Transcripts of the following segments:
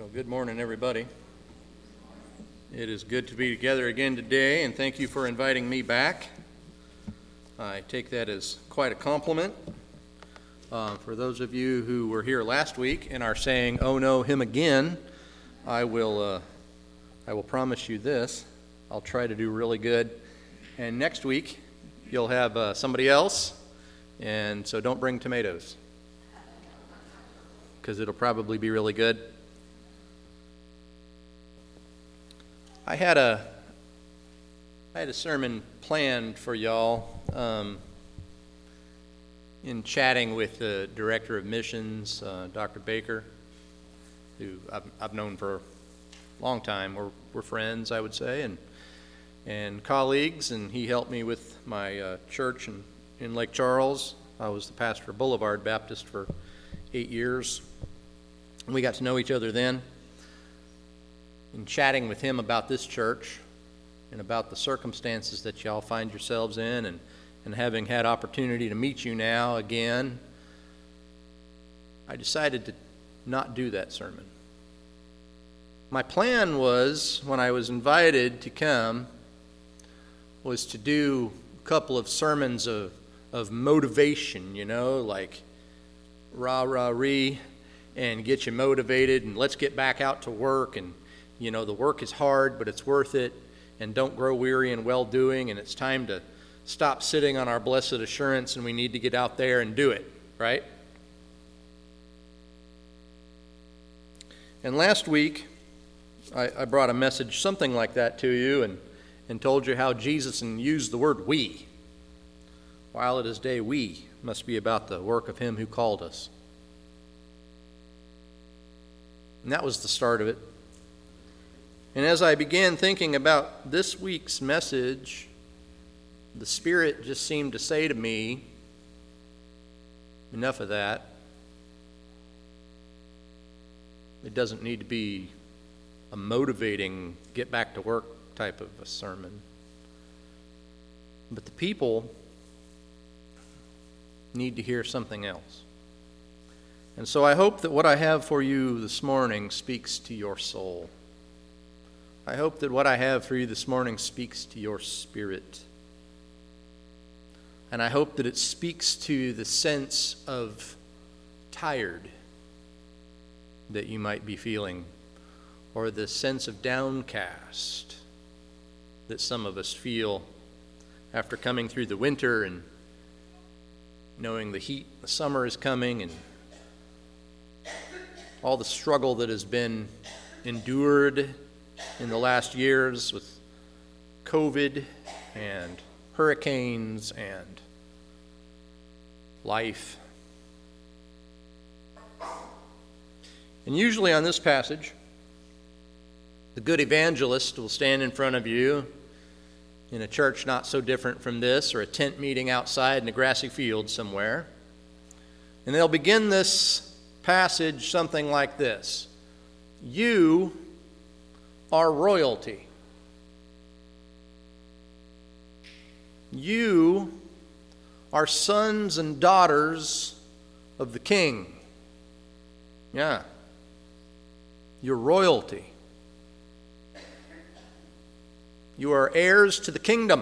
Well, good morning, everybody. It is good to be together again today, and thank you for inviting me back. I take that as quite a compliment. For those of you who were here last week and are saying, "Oh no, him again," I will promise you this: I'll try to do really good. And next week, you'll have somebody else, and so don't bring tomatoes, because it'll probably be really good. I had a sermon planned for y'all in chatting with the director of missions, Dr. Baker, who I've known for a long time. We're friends, I would say, and colleagues, and he helped me with my church in Lake Charles. I was the pastor of Boulevard Baptist for 8 years. And we got to know each other then. In chatting with him about this church and about the circumstances that y'all find yourselves in, and having had opportunity to meet you now again, I decided to not do that sermon. My plan was, when I was invited to come, was to do a couple of sermons of motivation, like rah-rah-ree, and get you motivated, and let's get back out to work, and the work is hard, but it's worth it, and don't grow weary in well-doing, and it's time to stop sitting on our blessed assurance, and we need to get out there and do it, right? And last week, I brought a message something like that to you, and told you how Jesus used the word "we." While it is day, we must be about the work of him who called us. And that was the start of it. And as I began thinking about this week's message, the Spirit just seemed to say to me, enough of that. It doesn't need to be a motivating, get back to work type of a sermon. But the people need to hear something else. And so I hope that what I have for you this morning speaks to your soul. I hope that what I have for you this morning speaks to your spirit. And I hope that it speaks to the sense of tired that you might be feeling, or the sense of downcast that some of us feel after coming through the winter and knowing the heat, the summer is coming, and all the struggle that has been endured in the last years with COVID and hurricanes and life. And usually on this passage, the good evangelist will stand in front of you in a church not so different from this, or a tent meeting outside in a grassy field somewhere, and they'll begin this passage something like this: "You are royalty. You are sons and daughters of the King." Yeah. You're royalty. You are heirs to the kingdom.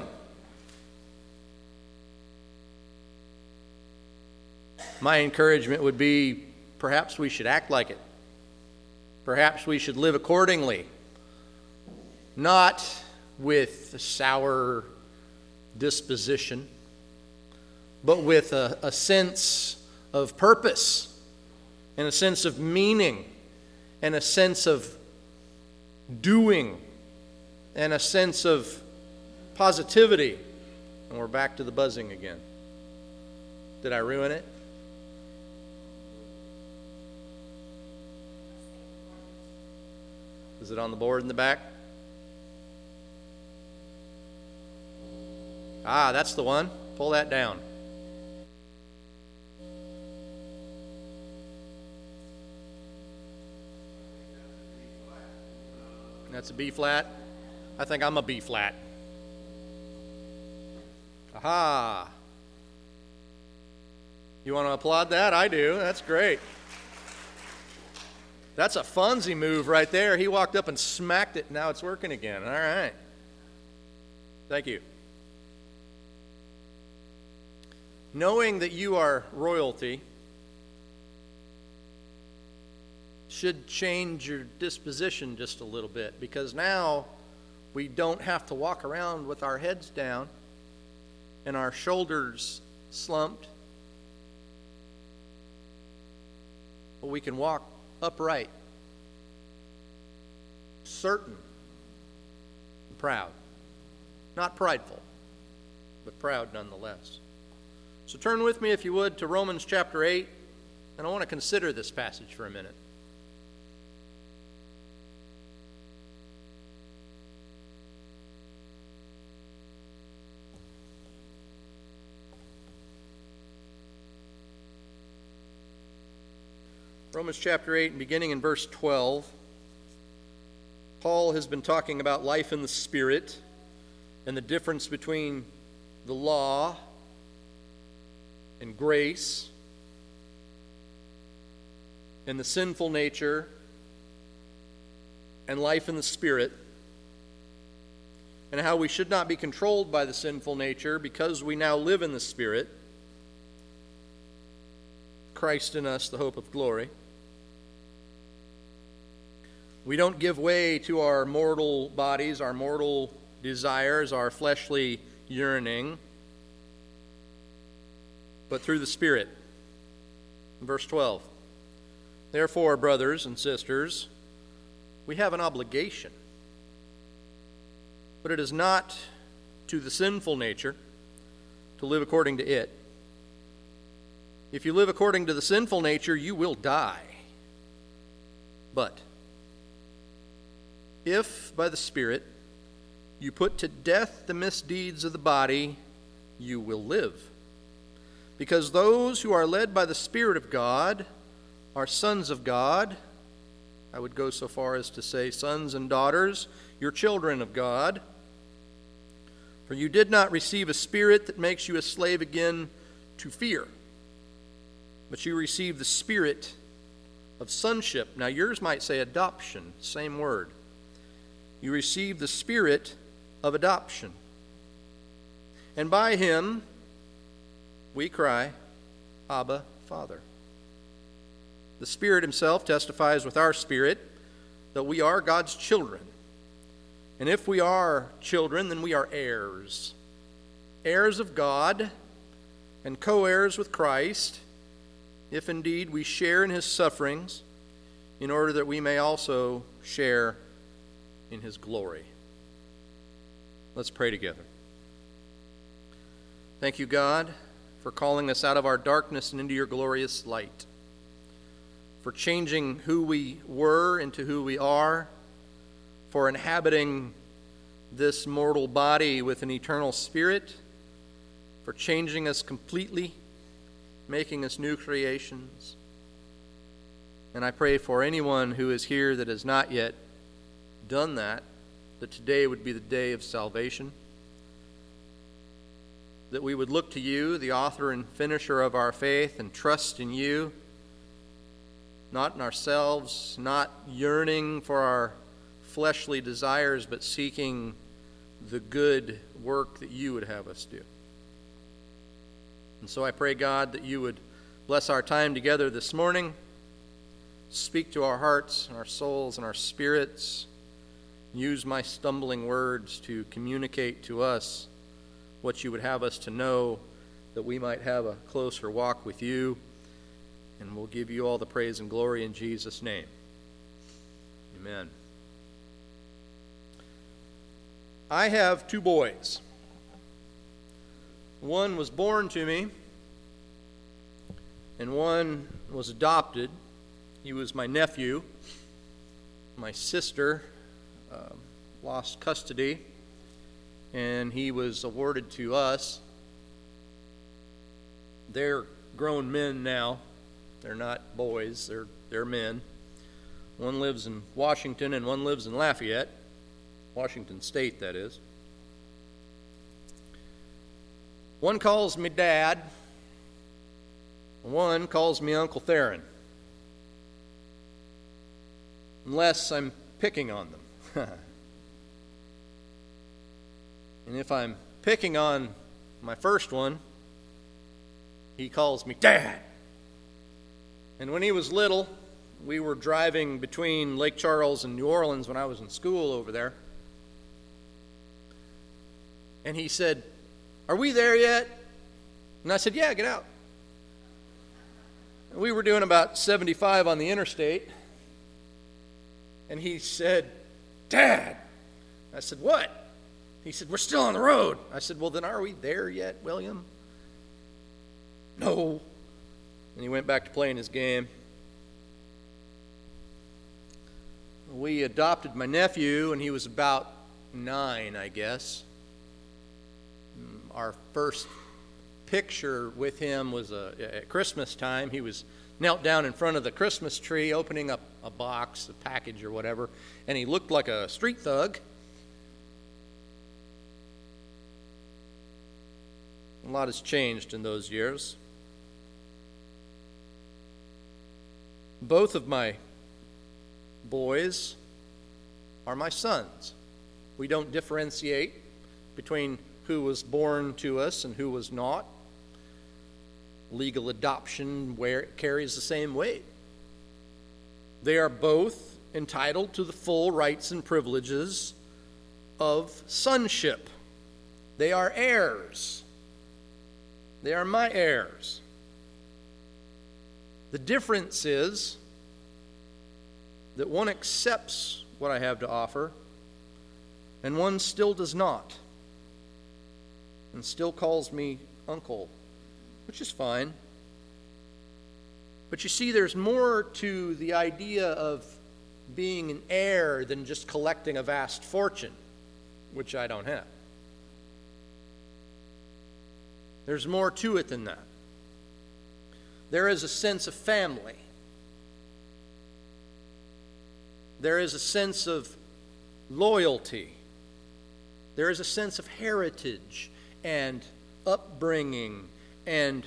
My encouragement would be, perhaps we should act like it. Perhaps we should live accordingly. Not with a sour disposition, but with a sense of purpose, and a sense of meaning, and a sense of doing, and a sense of positivity. And we're back to the buzzing again. Did I ruin it? Is it on the board in the back? Ah, that's the one. Pull that down. That's a B flat. I think I'm a B flat. Aha. You want to applaud that? I do. That's great. That's a Fonzie move right there. He walked up and smacked it. Now it's working again. All right. Thank you. Knowing that you are royalty should change your disposition just a little bit, because now we don't have to walk around with our heads down and our shoulders slumped, but we can walk upright, certain, and proud. Not prideful, but proud nonetheless. So turn with me, if you would, to Romans chapter 8, and I want to consider this passage for a minute. Romans chapter 8, and beginning in verse 12, Paul has been talking about life in the Spirit and the difference between the law and grace and the sinful nature and life in the Spirit, and how we should not be controlled by the sinful nature because we now live in the Spirit, Christ in us, the hope of glory. We don't give way to our mortal bodies, our mortal desires, our fleshly yearning, but through the Spirit. Verse 12. Therefore, brothers and sisters, we have an obligation, but it is not to the sinful nature to live according to it. If you live according to the sinful nature, you will die. But if by the Spirit you put to death the misdeeds of the body, you will live. Because those who are led by the Spirit of God are sons of God. I would go so far as to say, sons and daughters, you're children of God. For you did not receive a spirit that makes you a slave again to fear, but you received the Spirit of sonship. Now yours might say adoption, same word. You received the Spirit of adoption. And by him we cry, Abba, Father. The Spirit himself testifies with our spirit that we are God's children. And if we are children, then we are heirs. Heirs of God and co-heirs with Christ, if indeed we share in his sufferings, in order that we may also share in his glory. Let's pray together. Thank you, God, for calling us out of our darkness and into your glorious light, for changing who we were into who we are, for inhabiting this mortal body with an eternal spirit, for changing us completely, making us new creations. And I pray for anyone who is here that has not yet done that today would be the day of salvation, that we would look to you, the author and finisher of our faith, and trust in you, not in ourselves, not yearning for our fleshly desires, but seeking the good work that you would have us do. And so I pray, God, that you would bless our time together this morning, speak to our hearts and our souls and our spirits, use my stumbling words to communicate to us what you would have us to know, that we might have a closer walk with you, and we'll give you all the praise and glory in Jesus' name. Amen. I have two boys. One was born to me, and one was adopted. He was my nephew. My sister lost custody, and he was awarded to us. They're grown men now. They're not boys, they're men. One lives in Washington and one lives in Lafayette, Washington State, that is. One calls me Dad, one calls me Uncle Theron. unless I'm picking on them. And if I'm picking on my first one, he calls me Dad. And when he was little, we were driving between Lake Charles and New Orleans when I was in school over there. And he said, "Are we there yet?" And I said, "Yeah, get out." And we were doing about 75 on the interstate. And he said, "Dad." I said, "What?" He said, "We're still on the road." I said, "Well, then are we there yet, William?" "No." And he went back to playing his game. We adopted my nephew, and he was about 9, I guess. Our first picture with him was at Christmas time. He was knelt down in front of the Christmas tree, opening up a box, a package or whatever, and he looked like a street thug. A lot has changed in those years. Both of my boys are my sons. We don't differentiate between who was born to us and who was not. Legal adoption carries the same weight. They are both entitled to the full rights and privileges of sonship. They are heirs. They are my heirs. The difference is that one accepts what I have to offer, and one still does not, and still calls me uncle, which is fine. But you see, there's more to the idea of being an heir than just collecting a vast fortune, which I don't have. There's more to it than that. There is a sense of family. There is a sense of loyalty. There is a sense of heritage and upbringing and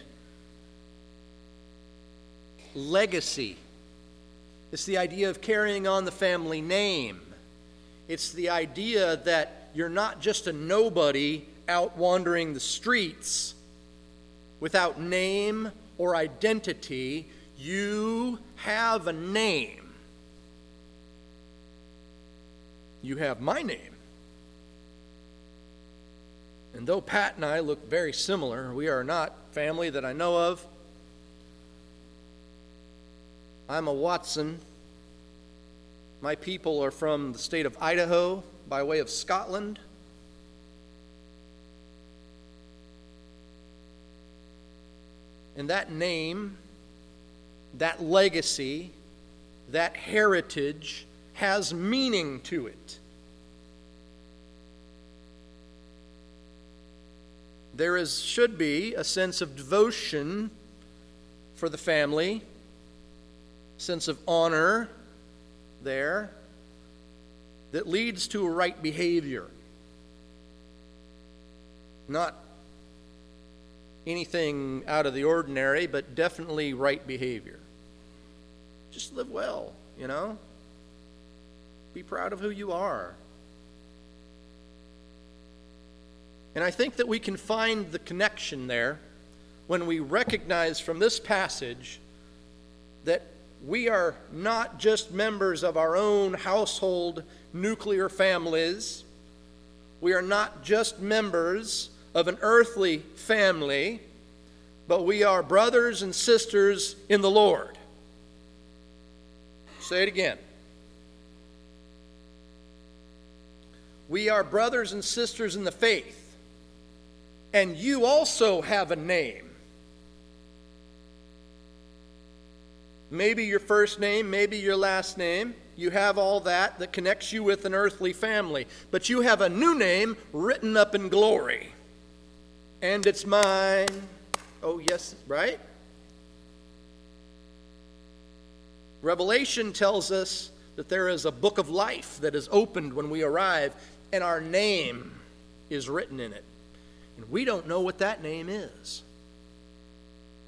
legacy. It's the idea of carrying on the family name. It's the idea that you're not just a nobody out wandering the streets without name or identity. You have a name. You have my name. And though Pat and I look very similar, we are not family that I know of. I'm a Watson. My people are from the state of Idaho by way of Scotland. And that name, that legacy, that heritage has meaning to it. There should be a sense of devotion for the family, sense of honor there that leads to a right behavior. Not anything out of the ordinary, but definitely right behavior. Just live well, you know? Be proud of who you are. And I think that we can find the connection there when we recognize from this passage that we are not just members of our own household nuclear families. We are not just members of an earthly family, but we are brothers and sisters in the Lord. Say it again. We are brothers and sisters in the faith, and you also have a name. Maybe your first name, maybe your last name. You have all that connects you with an earthly family. But you have a new name written up in glory. And it's mine. Oh, yes, right? Revelation tells us that there is a book of life that is opened when we arrive, and our name is written in it. And we don't know what that name is.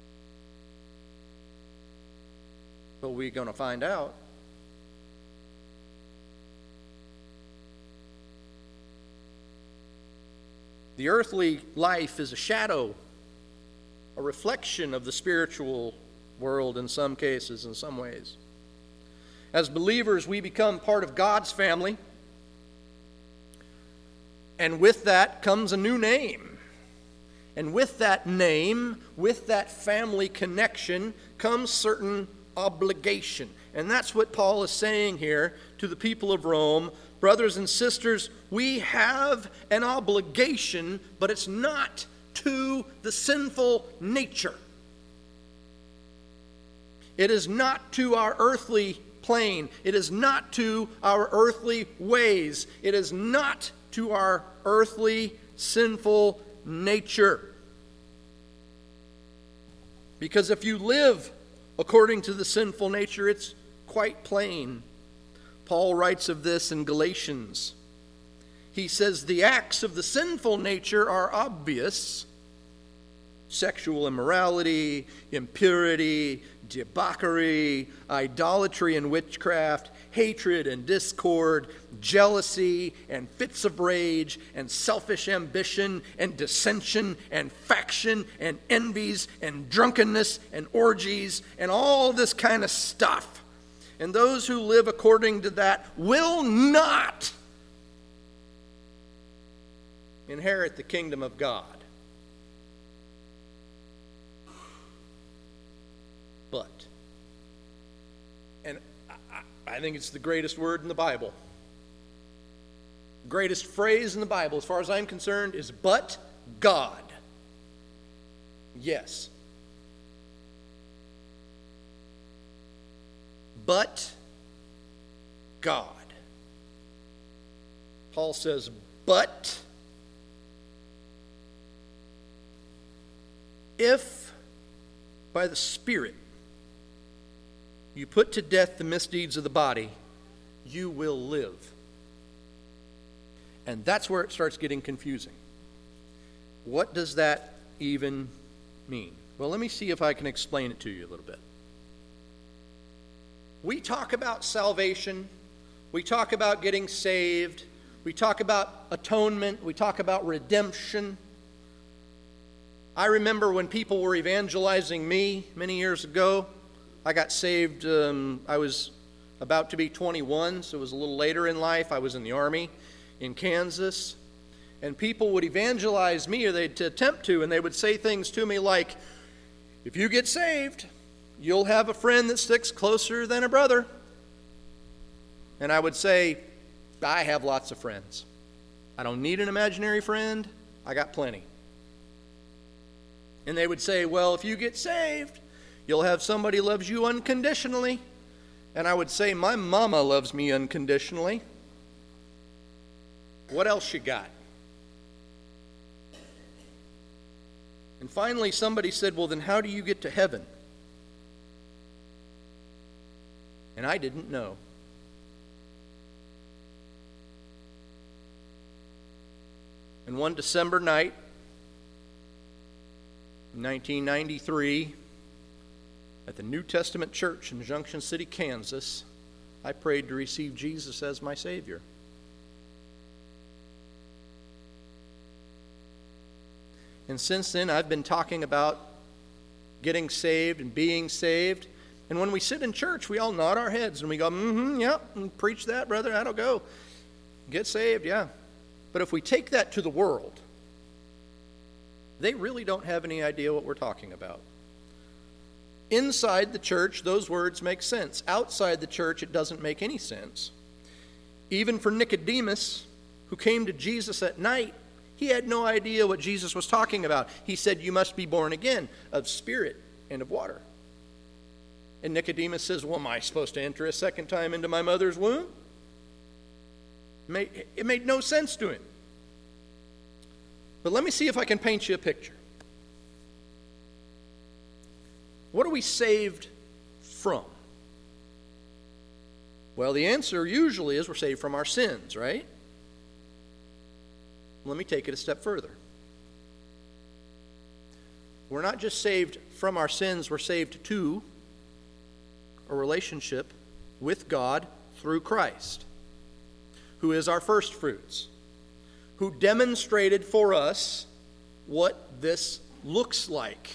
But we're going to find out. The earthly life is a shadow, a reflection of the spiritual world in some cases, in some ways. As believers, we become part of God's family, and with that comes a new name. And with that name, with that family connection, comes certain obligation. And that's what Paul is saying here to the people of Rome. Brothers and sisters, we have an obligation, but it's not to the sinful nature. It is not to our earthly plane. It is not to our earthly ways. It is not to our earthly sinful nature. Because if you live according to the sinful nature, it's quite plain. Paul writes of this in Galatians. He says, the acts of the sinful nature are obvious: sexual immorality, impurity, debauchery, idolatry and witchcraft, hatred and discord, jealousy and fits of rage, and selfish ambition and dissension and faction and envies and drunkenness and orgies and all this kind of stuff. And those who live according to that will not inherit the kingdom of God. But, and I think it's the greatest word in the Bible. Greatest phrase in the Bible, as far as I'm concerned, is but God. Yes. But God. Paul says, but if by the Spirit you put to death the misdeeds of the body, you will live. And that's where it starts getting confusing. What does that even mean? Well, let me see if I can explain it to you a little bit. We talk about salvation. We talk about getting saved. We talk about atonement. We talk about redemption. I remember when people were evangelizing me many years ago. I got saved, I was about to be 21, so it was a little later in life. I was in the Army in Kansas. And people would evangelize me, or they'd attempt to, and they would say things to me like, if you get saved, you'll have a friend that sticks closer than a brother. And I would say, I have lots of friends. I don't need an imaginary friend. I got plenty. And they would say, well, if you get saved, you'll have somebody who loves you unconditionally. And I would say, my mama loves me unconditionally. What else you got? And finally, somebody said, well, then how do you get to heaven? And I didn't know. And one December night, 1993, at the New Testament Church in Junction City, Kansas, I prayed to receive Jesus as my Savior. And since then, I've been talking about getting saved and being saved. And when we sit in church, we all nod our heads and we go, yeah, preach that, brother, that'll go. Get saved, yeah. But if we take that to the world, they really don't have any idea what we're talking about. Inside the church, those words make sense. Outside the church, it doesn't make any sense. Even for Nicodemus, who came to Jesus at night, he had no idea what Jesus was talking about. He said, you must be born again of spirit and of water. And Nicodemus says, well, am I supposed to enter a second time into my mother's womb? It made no sense to him. But let me see if I can paint you a picture. What are we saved from? Well, the answer usually is we're saved from our sins, right? Let me take it a step further. We're not just saved from our sins, we're saved to a relationship with God through Christ, who is our first fruits, who demonstrated for us what this looks like.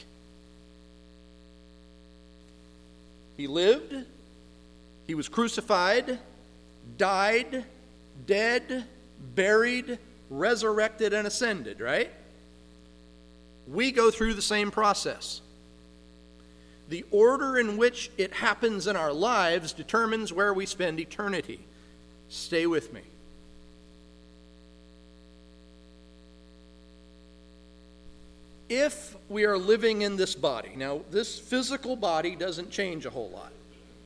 He lived, he was crucified, died, dead, buried, resurrected, and ascended, right? We go through the same process. The order in which it happens in our lives determines where we spend eternity. Stay with me. If we are living in this body, now this physical body doesn't change a whole lot.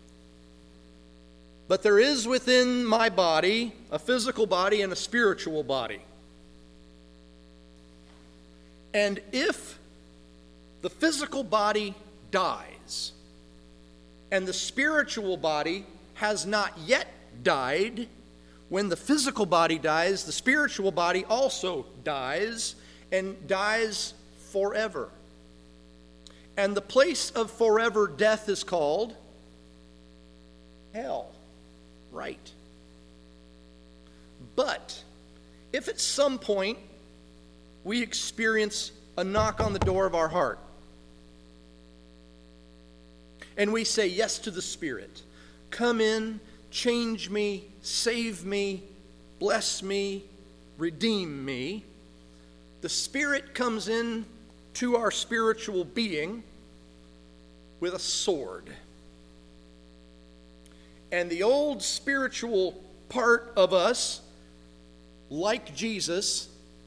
But there is within my body a physical body and a spiritual body. And if the physical body dies and the spiritual body has not yet died, when the physical body dies, the spiritual body also dies, and dies forever. And the place of forever death is called hell. Right. But if at some point we experience a knock on the door of our heart and we say yes to the Spirit, come in, change me, save me, bless me, redeem me, the Spirit comes in to our spiritual being with a sword. And the old spiritual part of us, like Jesus,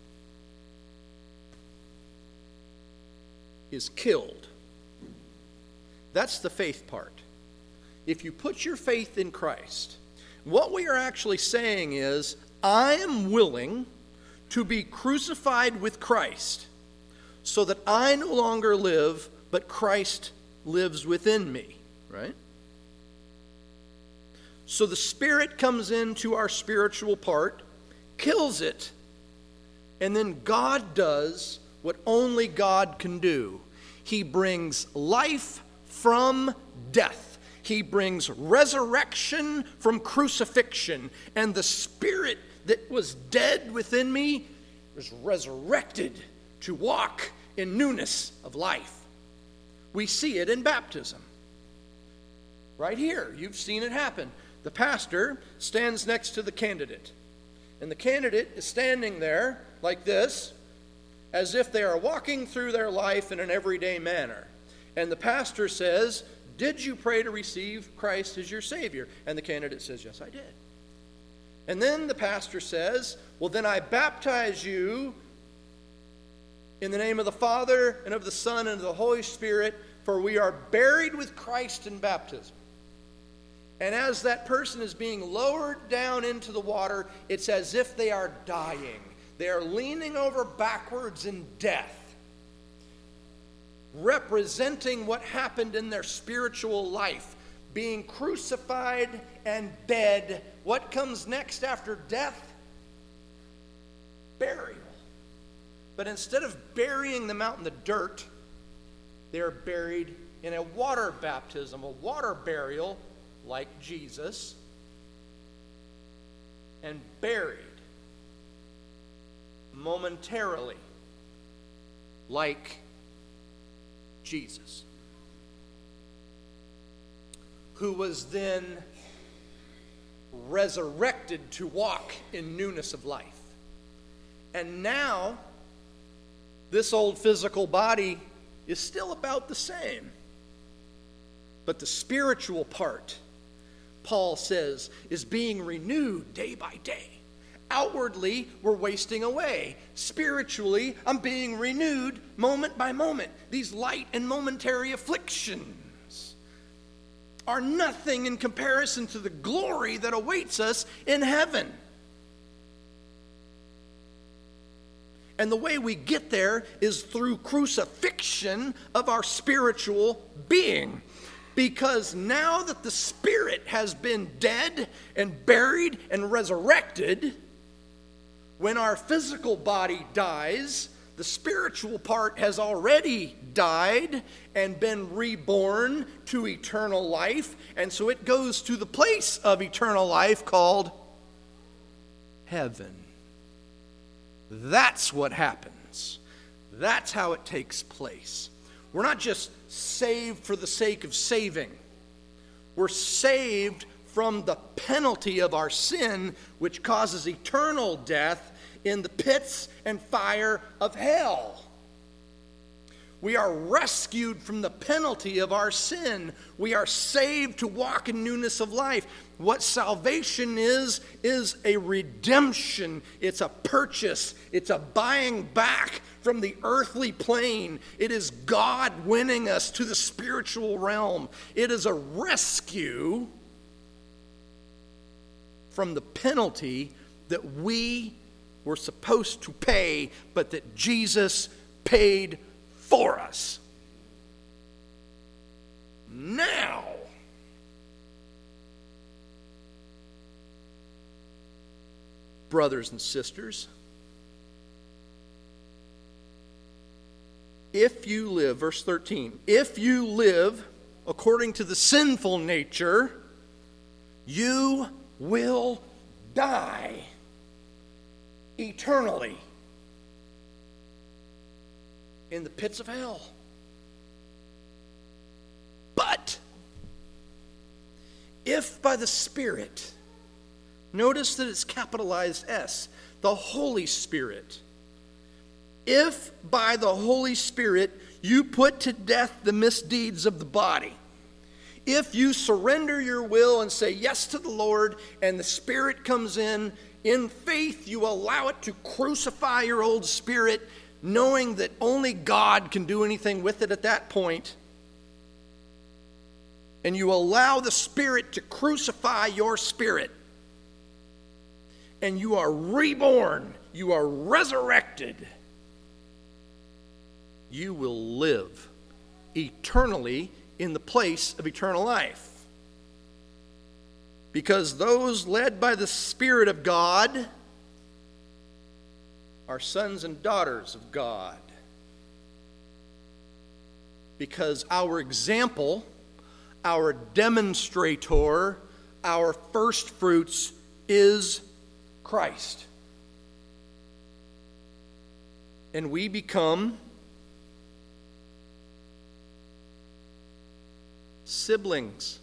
is killed. That's the faith part. If you put your faith in Christ, what we are actually saying is, I am willing to be crucified with Christ so that I no longer live, but Christ lives within me, right? So the Spirit comes into our spiritual part, kills it, and then God does what only God can do. He brings life from death. He brings resurrection from crucifixion. And the Spirit that was dead within me was resurrected to walk in newness of life. We see it in baptism. Right here, you've seen it happen. The pastor stands next to the candidate, and the candidate is standing there like this, as if they are walking through their life in an everyday manner. And the pastor says, did you pray to receive Christ as your Savior? And the candidate says, yes, I did. And then the pastor says, well, then I baptize you in the name of the Father and of the Son and of the Holy Spirit, for we are buried with Christ in baptism. And as that person is being lowered down into the water, it's as if they are dying. They are leaning over backwards in death, representing what happened in their spiritual life, being crucified and dead. What comes next after death? Burial. But instead of burying them out in the dirt, they are buried in a water baptism, a water burial, like Jesus, and buried momentarily like Jesus, who was then resurrected to walk in newness of life. And now, this old physical body is still about the same. But the spiritual part, Paul says, is being renewed day by day. Outwardly, we're wasting away. Spiritually, I'm being renewed moment by moment. These light and momentary afflictions are nothing in comparison to the glory that awaits us in heaven. And the way we get there is through crucifixion of our spiritual being. Because now that the Spirit has been dead and buried and resurrected, when our physical body dies, the spiritual part has already died and been reborn to eternal life. And so it goes to the place of eternal life called heaven. That's what happens. That's how it takes place. We're not just saved for the sake of saving. We're saved from the penalty of our sin, which causes eternal death in the pits and fire of hell. We are rescued from the penalty of our sin. We are saved to walk in newness of life. What salvation is a redemption. It's a purchase. It's a buying back from the earthly plane. It is God winning us to the spiritual realm. It is a rescue from the penalty that we were supposed to pay, but that Jesus paid for us. Now, brothers and sisters, if you live, verse 13, if you live according to the sinful nature, you will die eternally in the pits of hell. But if by the Spirit, notice that it's capitalized S, the Holy Spirit, if by the Holy Spirit you put to death the misdeeds of the body, if you surrender your will and say yes to the Lord, and the Spirit comes in faith you allow it to crucify your old spirit, knowing that only God can do anything with it at that point, and you allow the Spirit to crucify your spirit, and you are reborn, you are resurrected, you will live eternally in the place of eternal life. Because those led by the Spirit of God are sons and daughters of God. Because our example, our demonstrator, our first fruits is Christ. And we become siblings.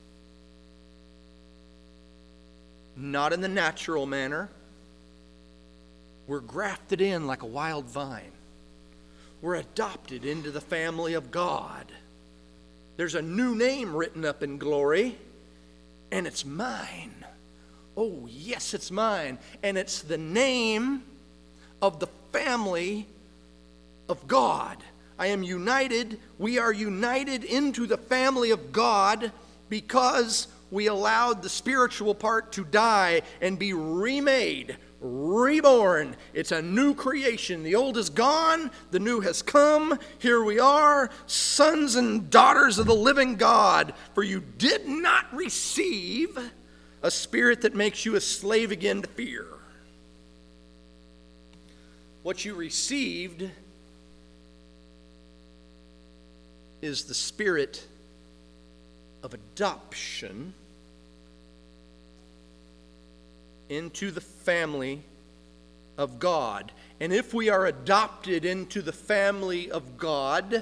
Not in the natural manner. We're grafted in like a wild vine. We're adopted into the family of God. There's a new name written up in glory, and it's mine. Oh, yes, it's mine. And it's the name of the family of God. I am united, we are united into the family of God because we allowed the spiritual part to die and be remade, reborn. It's a new creation. The old is gone, the new has come. Here we are, sons and daughters of the living God. For you did not receive a spirit that makes you a slave again to fear. What you received is the spirit of adoption into the family of God. And if we are adopted into the family of God,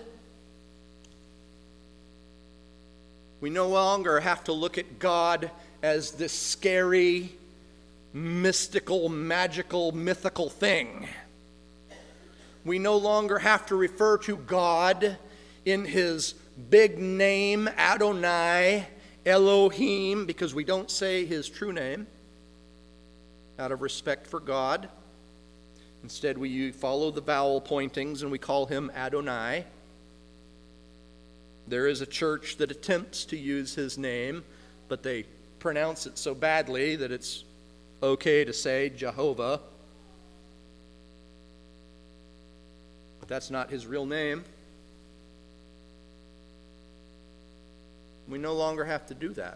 we no longer have to look at God as this scary, mystical, magical, mythical thing. We no longer have to refer to God in his big name, Adonai, Elohim, because we don't say his true name out of respect for God. Instead, we follow the vowel pointings and we call him Adonai. There is a church that attempts to use his name, but they pronounce it so badly that it's okay to say Jehovah. But that's not his real name. We no longer have to do that.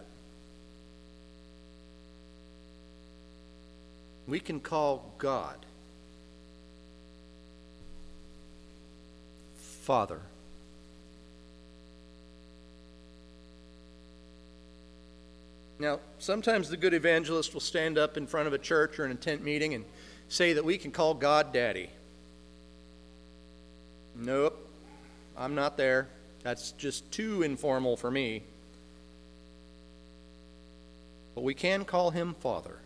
We can call God Father. Now, sometimes the good evangelist will stand up in front of a church or in a tent meeting say that we can call God Daddy. Nope, I'm not there. That's just too informal for me. But we can call him Father.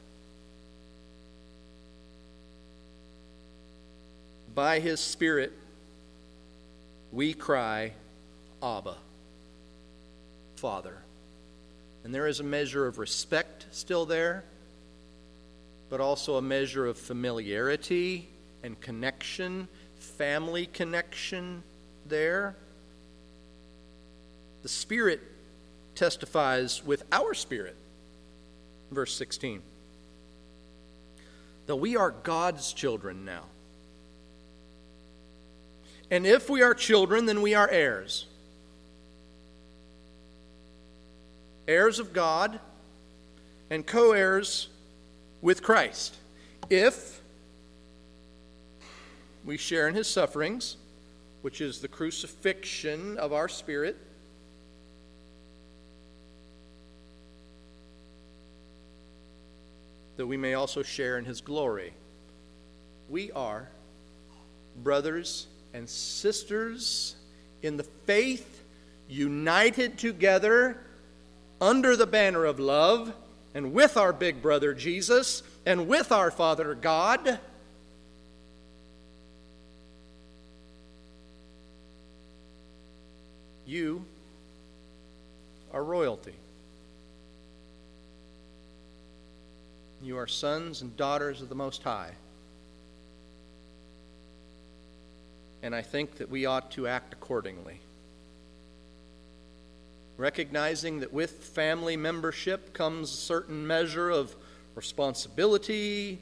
By his Spirit, we cry, Abba, Father. And there is a measure of respect still there, but also a measure of familiarity and connection, family connection there. The Spirit testifies with our spirit. Verse 16. That we are God's children now. And if we are children, then we are heirs. Heirs of God and co-heirs with Christ. If we share in his sufferings, which is the crucifixion of our spirit, that we may also share in his glory. We are brothers and sisters in the faith, united together under the banner of love, and with our big brother Jesus, and with our Father God. You are royalty. You are sons and daughters of the Most High. And I think that we ought to act accordingly. Recognizing that with family membership comes a certain measure of responsibility.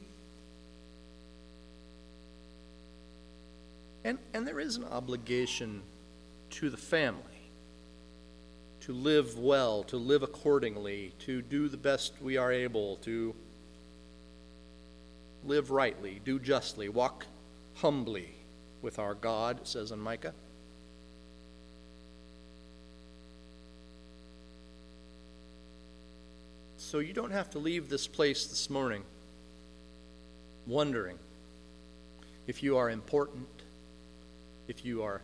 And there is an obligation to the family to live well, to live accordingly, to do the best we are able, to live rightly, do justly, walk humbly with our God, it says in Micah. So you don't have to leave this place this morning wondering if you are important, if you are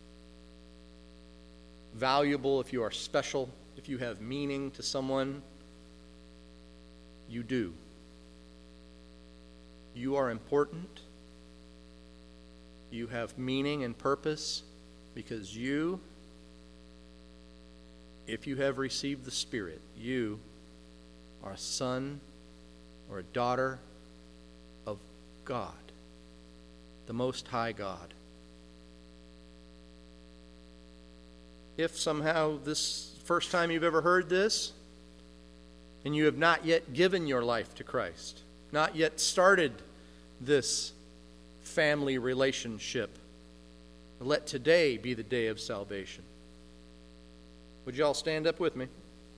valuable, if you are special, if you have meaning to someone. You do. You are important. You have meaning and purpose because you, if you have received the Spirit, you are a son or a daughter of God, the Most High God. If somehow this first time you've ever heard this, and you have not yet given your life to Christ, not yet started this family relationship, let today be the day of salvation. Would you all stand up with me?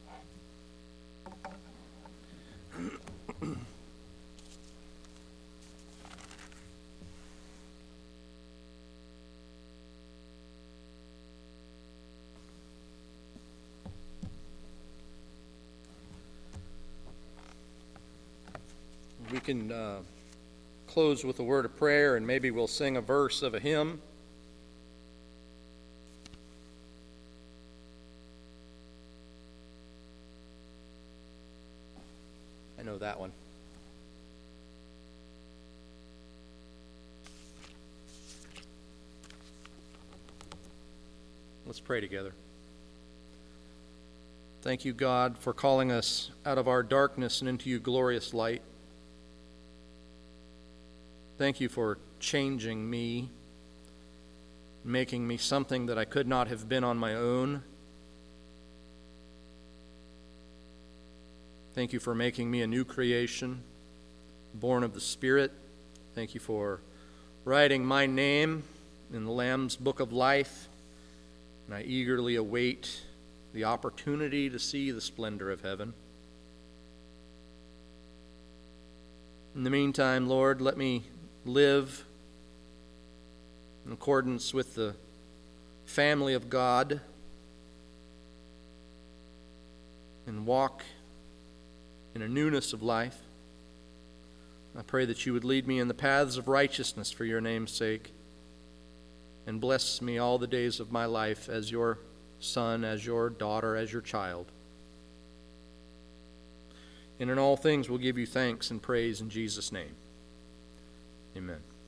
We can close with a word of prayer, and maybe we'll sing a verse of a hymn. I know that one. Let's pray together. Thank you, God, for calling us out of our darkness and into your glorious light. Thank you for changing me, making me something that I could not have been on my own. Thank you for making me a new creation, born of the Spirit. Thank you for writing my name in the Lamb's Book of Life, and I eagerly await the opportunity to see the splendor of heaven. In the meantime, Lord, let me live in accordance with the family of God and walk in a newness of life. I pray that you would lead me in the paths of righteousness for your name's sake, and bless me all the days of my life as your son, as your daughter, as your child. And in all things we'll give you thanks and praise in Jesus' name. Amen.